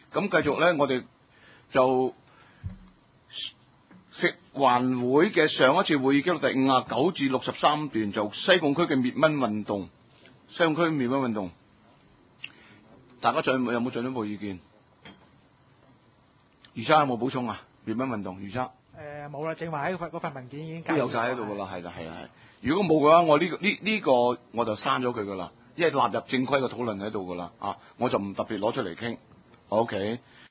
咁繼續咧，我哋就食環會嘅上一次會議記錄第59至63段，就西貢區嘅滅蚊運動。西貢區滅蚊運動，大家有冇進一步意見？余生有冇補充啊？滅蚊運動，余生冇啦，正話喺嗰份文件已經都有晒喺度噶啦，係啦。如果冇嘅話，我呢個我就刪咗佢噶啦，因為納入正規嘅討論喺度噶啦，我就唔特別攞出嚟傾。OK，